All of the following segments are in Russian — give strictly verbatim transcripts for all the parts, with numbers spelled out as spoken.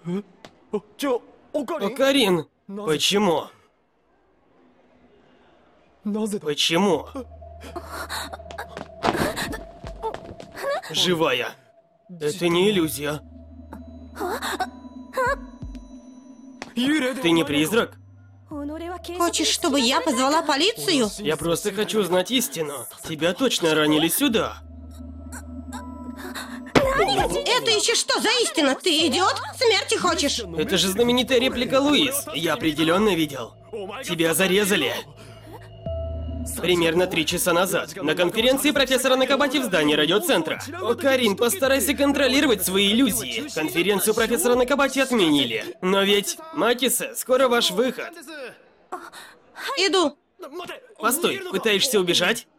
Карин, почему? Почему? Живая. Это не иллюзия. Ты не призрак? Хочешь, чтобы я позвала полицию? Я просто хочу знать истину. Тебя точно ранили сюда. Это еще что за истина? Ты идиот? Смерти хочешь? Это же знаменитая реплика Луис. Я определенно видел. Тебя зарезали. Примерно три часа назад на конференции профессора Накабати в здании радиоцентра. О, Карин, постарайся контролировать свои иллюзии. Конференцию профессора Накабати отменили. Но ведь, Макисе, скоро ваш выход. Иду. Постой, пытаешься убежать?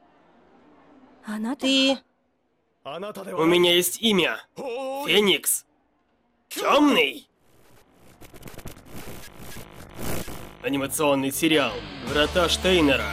Ты... У меня есть имя. Феникс. Темный. Анимационный сериал «Врата Штейнера».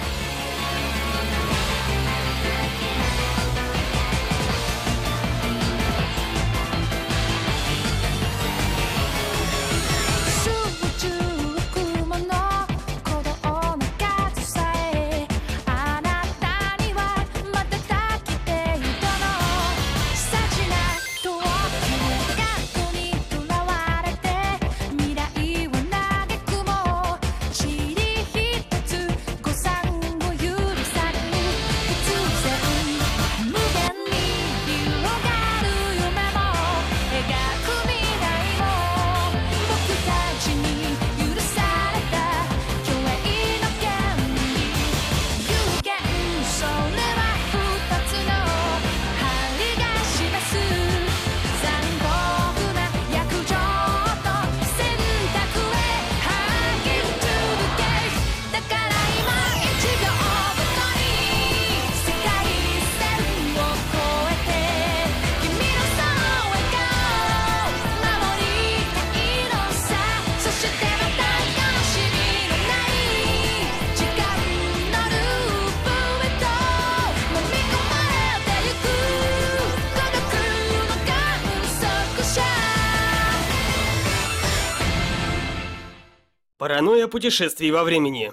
Паранойя путешествий во времени.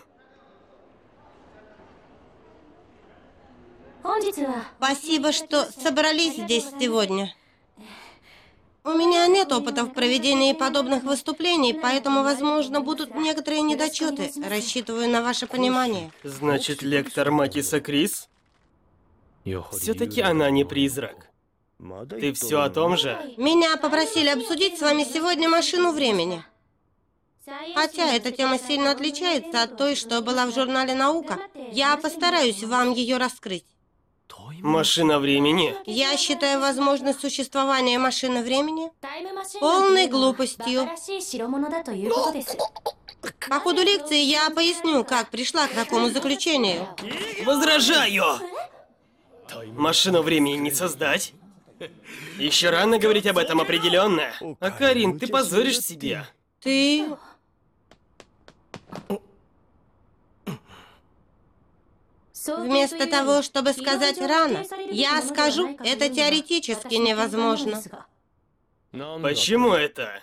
Спасибо, что собрались здесь сегодня. У меня нет опыта в проведении подобных выступлений, поэтому, возможно, будут некоторые недочеты. Рассчитываю на ваше понимание. Значит, лектор Макиса Крис? Все-таки она не призрак. Ты все о том же? Меня попросили обсудить с вами сегодня машину времени. Хотя эта тема сильно отличается от той, что была в журнале «Наука», я постараюсь вам ее раскрыть. Машина времени? Я считаю возможность существования машины времени полной глупостью. По ходу лекции я поясню, как пришла к такому заключению. Возражаю! Машину времени не создать? Еще рано говорить об этом определенно. А Карин, ты позоришь себя. Ты... Вместо того, чтобы сказать «рано», я скажу «это теоретически невозможно». Почему это?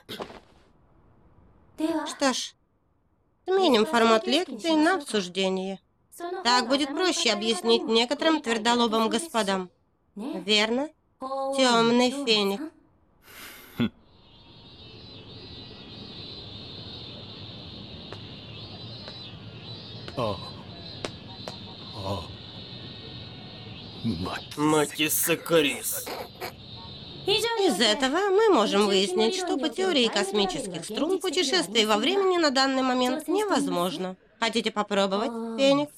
Что ж, сменим формат лекции на обсуждение. Так будет проще объяснить некоторым твердолобым господам. Верно? Темный феникс. Макиса Крис. Из этого мы можем выяснить, что по теории космических струн путешествие во времени на данный момент невозможно. Хотите попробовать, Феникс?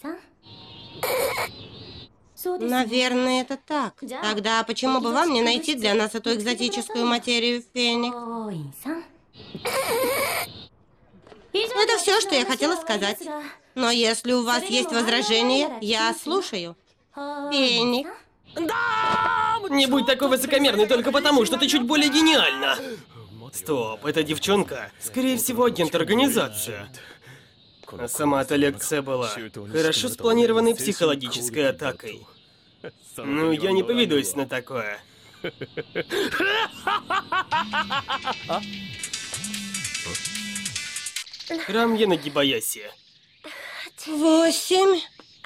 Наверное, это так. Тогда почему бы вам не найти для нас эту экзотическую материю, Феникс? Это все, что я хотела сказать. Но если у вас есть возражения, я слушаю. Феникс. Не будь такой высокомерный только потому, что ты чуть более гениальна. Стоп, эта девчонка, скорее всего, агент организации. А сама эта лекция была хорошо спланированной психологической атакой. Ну, я не поведусь на такое. Храм Янагибаяси. Восемь.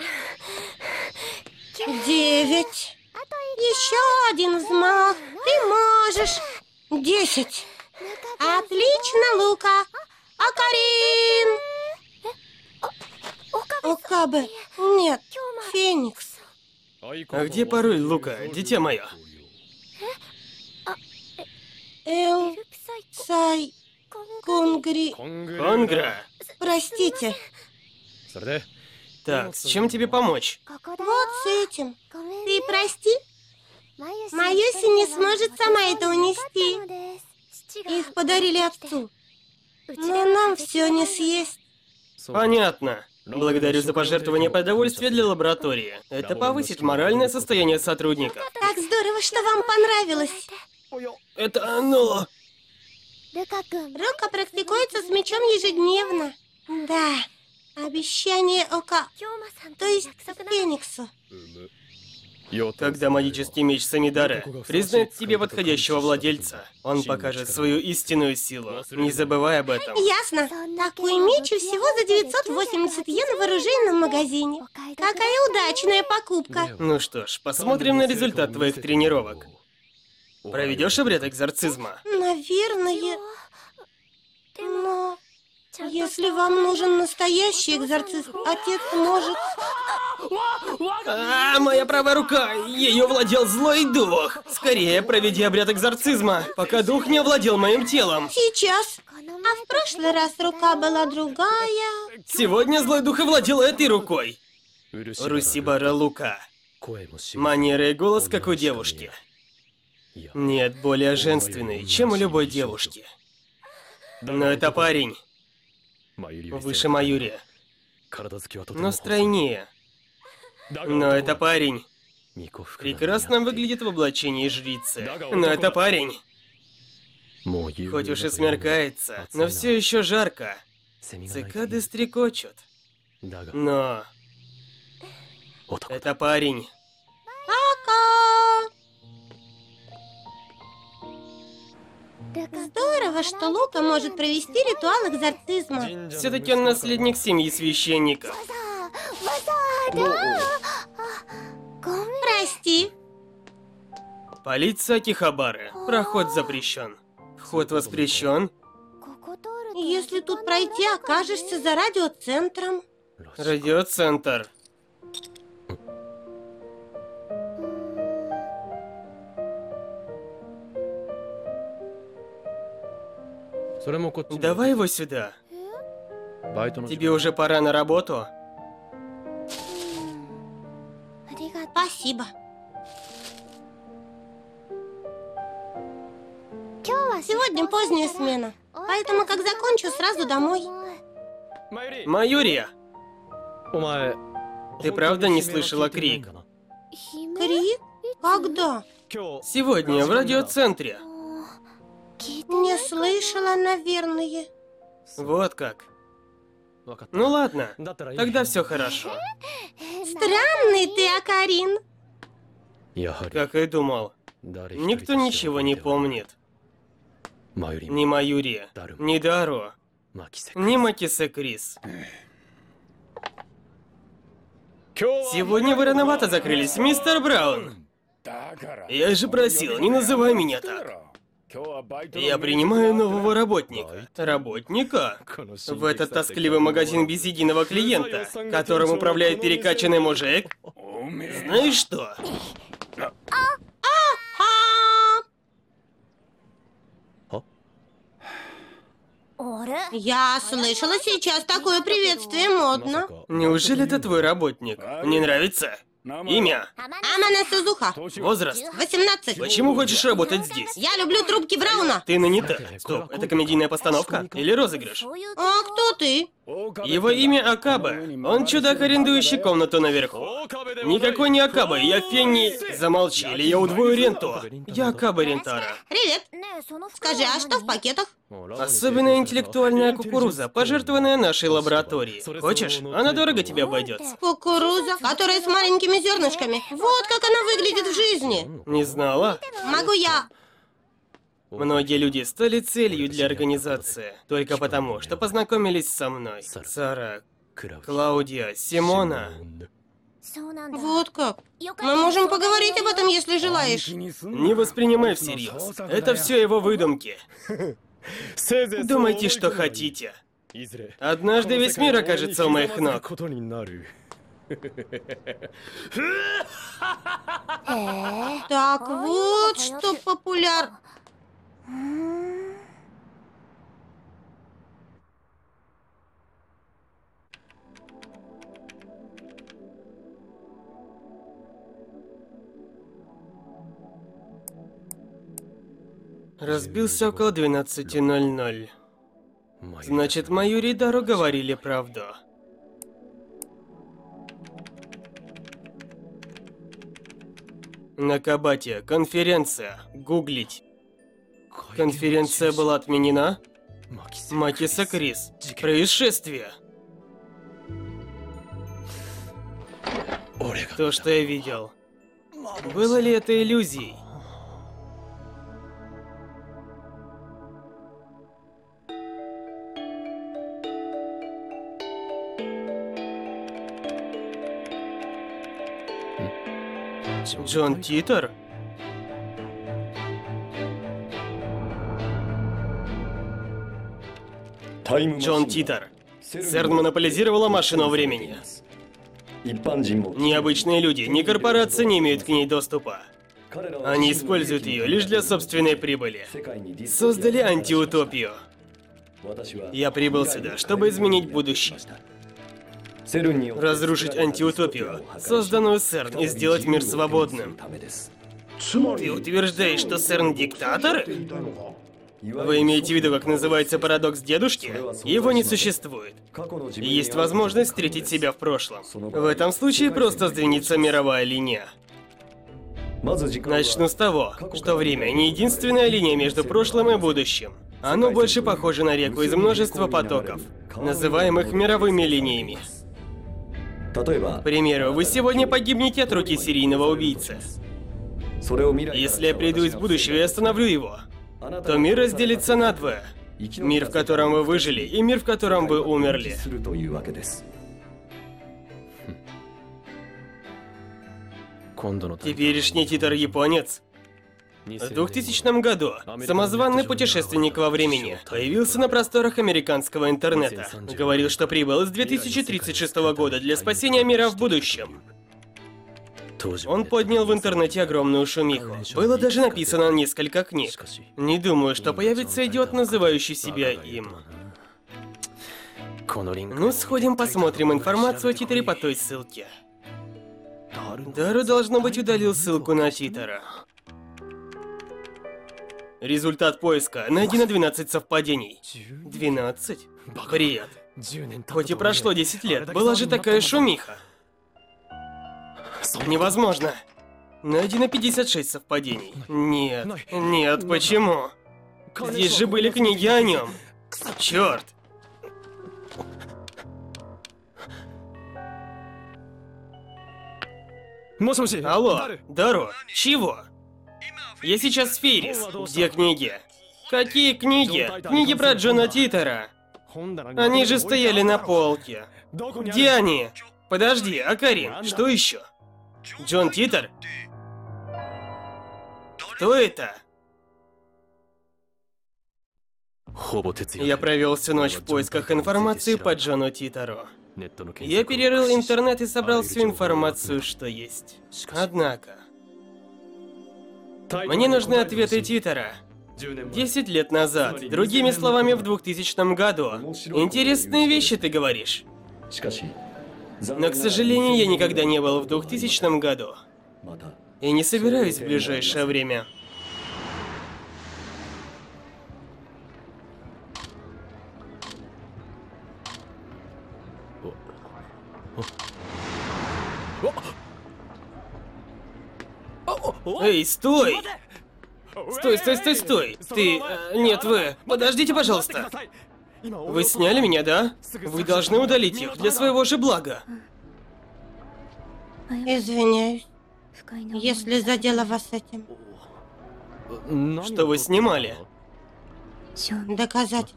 Девять. Еще один взмах. Ты можешь. Десять. Отлично, Лука. Акарин. Окабе. Нет, Феникс. А где пароль, Лука, дитя мое? Эл. Сай. Конгри. Конгра. Простите. Так, с чем тебе помочь? Вот с этим. Ты прости? Майоси не сможет сама это унести. Их подарили отцу. Но нам все не съесть. Понятно. Благодарю за пожертвование продовольствия для лаборатории. Это повысит моральное состояние сотрудников. Так здорово, что вам понравилось. Это оно. Рука практикуется с мечом ежедневно. Да. Обещание Ока, то есть Фениксу. Когда магический меч Самидара признает тебе подходящего владельца, он покажет свою истинную силу. Не забывай об этом. Ясно. Такой меч всего за девятьсот восемьдесят йен в оружейном магазине. Какая удачная покупка. Ну что ж, посмотрим на результат твоих тренировок. Проведешь обряд экзорцизма? Наверное. Но если вам нужен настоящий экзорцист, отец может... А, моя правая рука! Ее владел злой дух! Скорее, проведи обряд экзорцизма, пока дух не овладел моим телом. Сейчас. А в прошлый раз рука была другая. Сегодня злой дух овладел этой рукой. Русибара Лука. Манера и голос, как у девушки. Нет, более женственный, чем у любой девушки. Но это парень. Выше Маюри. Но стройнее. Но это парень. Прекрасно выглядит в облачении жрицы. Но это парень. Хоть уж и смеркается, но все еще жарко. Цикады стрекочут. Но... это парень. Пока! Здорово, что Лука может провести ритуал экзорцизма. Все-таки он наследник семьи священников. Прости. Полиция Акихабары. Проход запрещен. Вход воспрещен. Если тут пройти, окажешься за радиоцентром. Радиоцентр. Давай его сюда. Тебе уже пора на работу. Спасибо. Сегодня поздняя смена, поэтому как закончу, сразу домой. Маюрия, ты правда не слышала крик? Крик? Когда? Сегодня в радиоцентре. Не слышала, наверное. Вот как. Ну ладно, тогда все хорошо. Странный ты, Акарин. Как и думал. Никто ничего не помнит. Ни Маюри, ни Даро, ни Макисе Крис. Сегодня вы рановато закрылись, мистер Браун. Я же просил, не называй меня так. Я принимаю нового работника. Работника? В этот тоскливый магазин без единого клиента, которым управляет перекачанный мужик? Знаешь что? Я слышала, сейчас такое приветствие модно. Неужели это твой работник? Не нравится? Имя? Амана Сузуха. Возраст? восемнадцать. Почему хочешь работать здесь? Я люблю трубки Брауна. Ты нанята. Стоп, это комедийная постановка? Или розыгрыш? А кто ты? Его имя Акабе. Он чудак, арендующий комнату наверху. Никакой не Акабе, я Фенни... Замолчи, или я удвою ренту. Я Акабе Рентара. Привет. Скажи, а что в пакетах? Особенно интеллектуальная кукуруза, пожертвованная нашей лабораторией. Хочешь? Она дорого тебе обойдется. Кукуруза, которая с маленькими маленькими зернышками. Вот как она выглядит в жизни. Не знала? Могу я. Многие люди стали целью для организации только потому, что познакомились со мной. Сара, Клаудия, Симона. Вот как. Мы можем поговорить об этом, если желаешь. Не воспринимай всерьез. Это все его выдумки. Думайте, что хотите. Однажды весь мир окажется у моих ног. Так вот, что популярно. Разбился около двенадцати ноль-ноль. Значит, мою Ридару говорили правду. На Кабате конференция. Гуглить. Конференция была отменена? Макиса Крис. Происшествие. То, что я видел. Было ли это иллюзией? Джон Титер? Джон Титер. ЦЕРН монополизировала машину времени. Необычные люди, ни корпорации не имеют к ней доступа. Они используют ее лишь для собственной прибыли. Создали антиутопию. Я прибыл сюда, чтобы изменить будущее. Разрушить антиутопию, созданную ЦЕРН, и сделать мир свободным. Ты утверждаешь, что ЦЕРН диктатор? Вы имеете в виду, как называется парадокс дедушки? Его не существует. Есть возможность встретить себя в прошлом. В этом случае просто сдвинется мировая линия. Начну с того, что время не единственная линия между прошлым и будущим. Оно больше похоже на реку из множества потоков, называемых мировыми линиями. К примеру, вы сегодня погибнете от руки серийного убийцы. Если я приду из будущего и остановлю его, то мир разделится надвое. Мир, в котором вы выжили, и мир, в котором вы умерли. Теперешний Титер-японец. В двухтысячном году самозванный путешественник во времени появился на просторах американского интернета. Говорил, что прибыл из две тысячи тридцать шестого года для спасения мира в будущем. Он поднял в интернете огромную шумиху. Было даже написано несколько книг. Не думаю, что появится идиот, называющий себя им. Ну, сходим посмотрим информацию о Титере по той ссылке. Дару, должно быть, удалил ссылку на Титера. Результат поиска. Найдено двенадцать совпадений. двенадцать? Бред. Хоть и прошло десять лет, была же такая шумиха. Невозможно. Найдено пятьдесят шесть совпадений. Нет, нет, почему? Здесь же были книги о нем. Черт. Алло, Дару, чего? Я сейчас в Фейрис. Где книги? Какие книги? Книги про Джона Титера. Они же стояли на полке. Где они? Подожди, а Карин, что еще? Джон Титер? Кто это? Я провел всю ночь в поисках информации по Джону Титеру. Я перерыл интернет и собрал всю информацию, что есть. Однако... Мне нужны ответы Титера. Десять лет назад, другими словами, в двухтысячном году. Интересные вещи ты говоришь. Но, к сожалению, я никогда не был в двухтысячном году. И не собираюсь в ближайшее время. Эй, стой! Стой, стой, стой, стой! Ты... Э, нет, вы... Подождите, пожалуйста! Вы сняли меня, да? Вы должны удалить их для своего же блага. Извиняюсь, если задела вас этим. Что вы снимали? Доказать,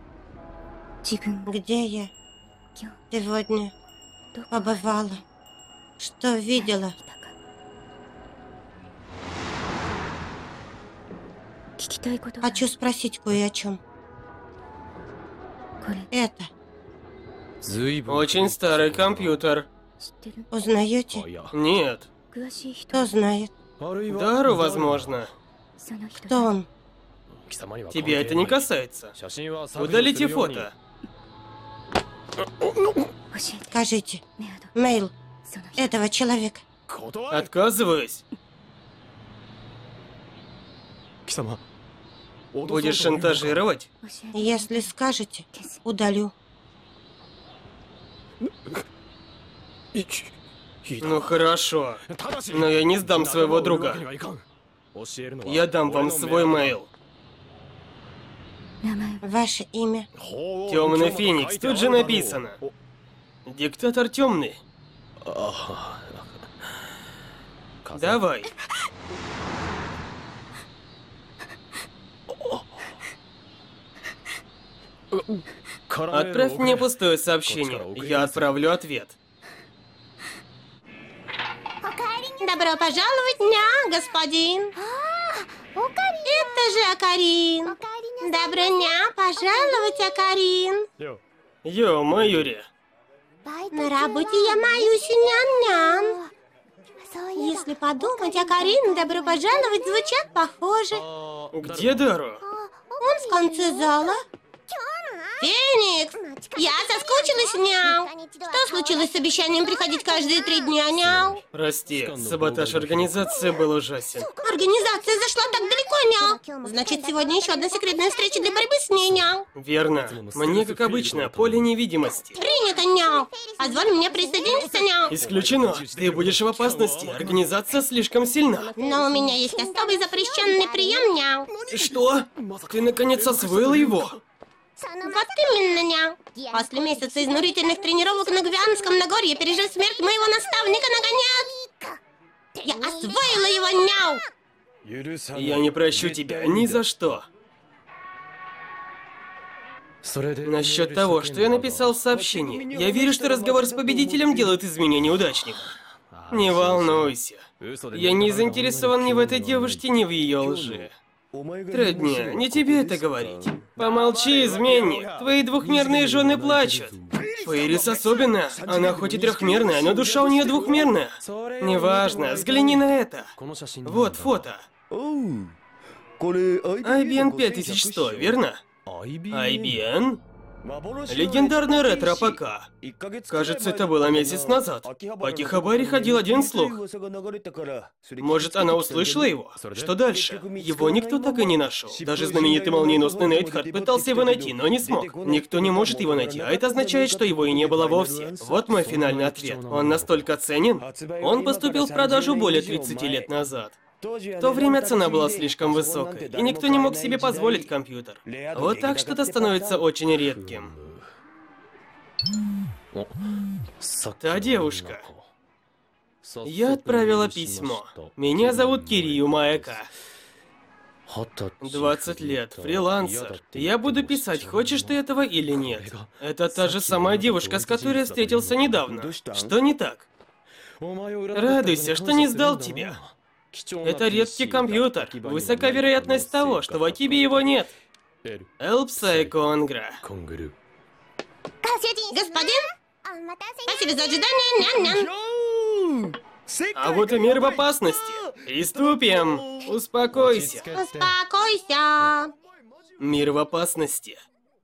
где я сегодня побывала, что видела. Хочу спросить кое о чем. Это Очень старый компьютер. узнаете? Нет. Кто знает? Дару, возможно. Кто он? Тебя это не касается. Удалите фото. Скажите, мейл этого человека. Отказываюсь. Будешь шантажировать? Если скажете, удалю. Ну хорошо. Но я не сдам своего друга. Я дам вам свой мейл. Ваше имя? Темный Феникс, тут же написано. Диктатор темный. Давай. Отправь мне пустое сообщение. Я отправлю ответ. Добро пожаловать, дня, господин. Это же Акарин. Добро дня пожаловать, Акарин. Йо, Майюри. На работе я маюсь, нян-нян. Если подумать, Акарин, добро пожаловать, звучат похоже. Где Дару? Он в конце зала. Феникс, я соскучилась, няу. Что случилось с обещанием приходить каждые три дня, няу? Прости, саботаж организации был ужасен. Организация зашла так далеко, няу. Значит, сегодня еще одна секретная встреча для борьбы с ней, няу. Верно. Мне, как обычно, поле невидимости. Принято, няу. Позволь мне присоединиться, няу. Исключено. Ты будешь в опасности. Организация слишком сильна. Но у меня есть особый запрещенный прием, няу. Что? Ты наконец освоила его? Вот именно, няу. После месяца изнурительных тренировок на Гвианском Нагорье, пережив смерть моего наставника, наконец... Я освоила его, няу. Я не прощу тебя ни за что. Насчет того, что я написал в сообщении, я верю, что разговор с победителем делает из меня неудачника. Не волнуйся. Я не заинтересован ни в этой девушке, ни в ее лжи. Труднее, не тебе это говорить. Помолчи, изменник. Твои двухмерные жены плачут. Фейрис особенно. Она хоть и трехмерная, но душа у нее двухмерная. Неважно, взгляни на это. Вот фото. ай би эн пять тысяч сто, верно? ай би эн? Легендарный ретро-ПК. Кажется, это было месяц назад. По Кихабаре ходил один слух. Может, она услышала его? Что дальше? Его никто так и не нашел. Даже знаменитый молниеносный Нейтхард пытался его найти, но не смог. Никто не может его найти, а это означает, что его и не было вовсе. Вот мой финальный ответ. Он настолько ценен? Он поступил в продажу более тридцати лет назад. В то время цена была слишком высокой, и никто не мог себе позволить компьютер. Вот так что-то становится очень редким. Та девушка. Я отправила письмо. Меня зовут Кирию Маэка. двадцать лет, фрилансер. Я буду писать, хочешь ты этого или нет. Это та же самая девушка, с которой я встретился недавно. Что не так? Радуйся, что не сдал тебя. Это редкий компьютер. Высока вероятность того, что в Акибе его нет. Элпсай Конгра. Господин, спасибо за ожидание, нян-нян. А вот и мир в опасности. Приступим. Успокойся. Успокойся. Мир в опасности.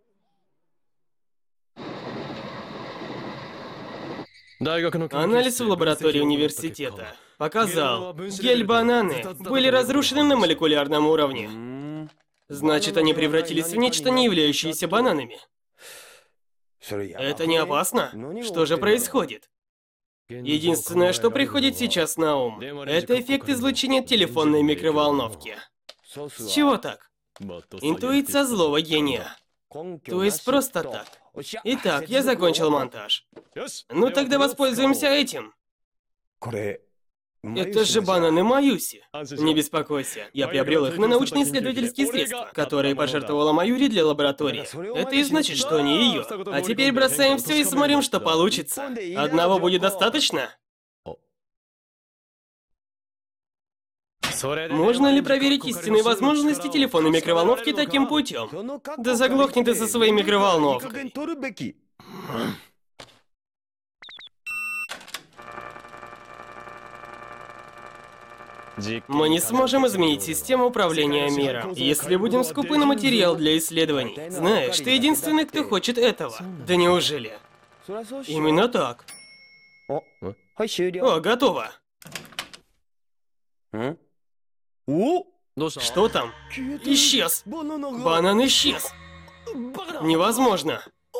Анализ в лаборатории университета показал, гель-бананы были разрушены на молекулярном уровне. Значит, они превратились в нечто, не являющееся бананами. Это не опасно? Что же происходит? Единственное, что приходит сейчас на ум, это эффект излучения телефонной микроволновки. С чего так? Интуиция злого гения. То есть просто так. Итак, я закончил монтаж. Ну тогда воспользуемся этим. Это же бананы Маюси. Не беспокойся, я приобрел их на научно-исследовательские средства, которые пожертвовала Маюри для лаборатории. Это и значит, что они ее. А теперь бросаем все и смотрим, что получится. Одного будет достаточно? Можно ли проверить истинные возможности телефона микроволновки таким путем? Да заглохни ты со своей микроволновкой. Мы не сможем изменить систему управления миром, если будем скупы на материал для исследований. Знаешь, ты единственный, кто хочет этого. Да неужели? Именно так. О, готово. Что там? Исчез. Банан исчез. Невозможно.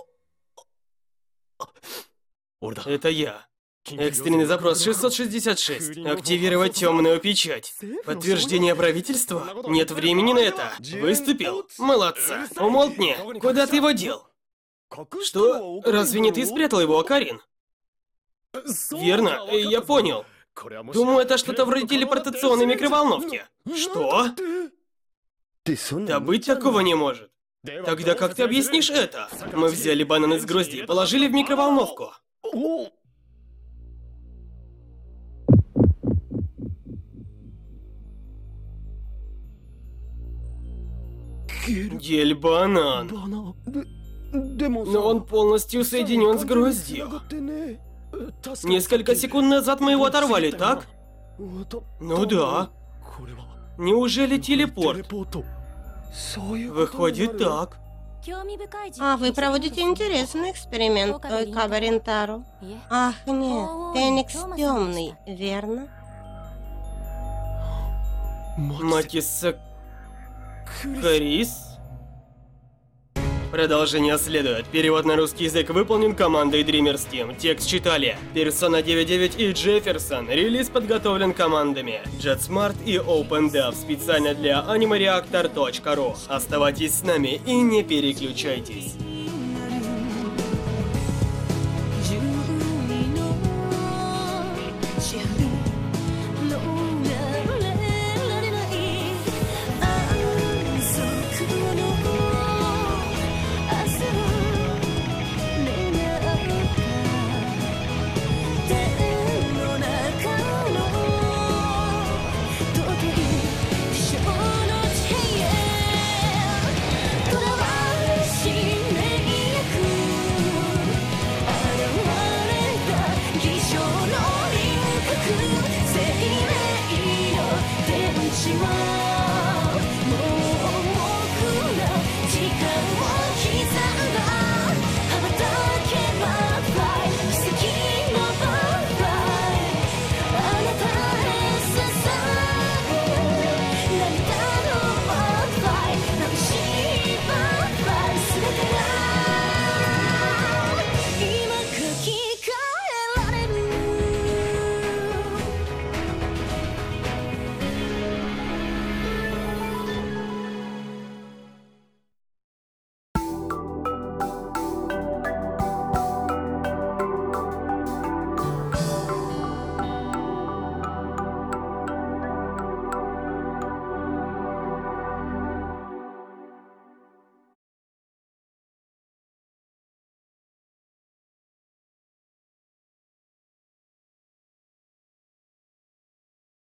Это я. Экстренный запрос шестьсот шестьдесят шесть. Активировать темную печать. Подтверждение правительства? Нет времени на это. Выступил. Молодца. Умолкни. Куда ты его дел? Что? Разве не ты спрятал его, Акарин? Верно, я понял. Думаю, это что-то вроде телепортационной микроволновки. Что? Да быть такого не может. Тогда как ты объяснишь это? Мы взяли банан из грозди и положили в микроволновку. Гель-банан. Но он полностью соединен с гроздью. Несколько секунд назад мы его оторвали, так? Ну да. Неужели телепорт? Выходит так. А вы проводите интересный эксперимент, Ойкаба Рентару. Ах, нет, Феникс темный, верно? Матиса... Карис? Продолжение следует. Перевод на русский язык выполнен командой Dreamers Team. Текст читали Persona девять девять и Джефферсон. Релиз подготовлен командами JetSmart и OpenDev специально для анимареактор точка ру. Оставайтесь с нами и не переключайтесь. Yeah.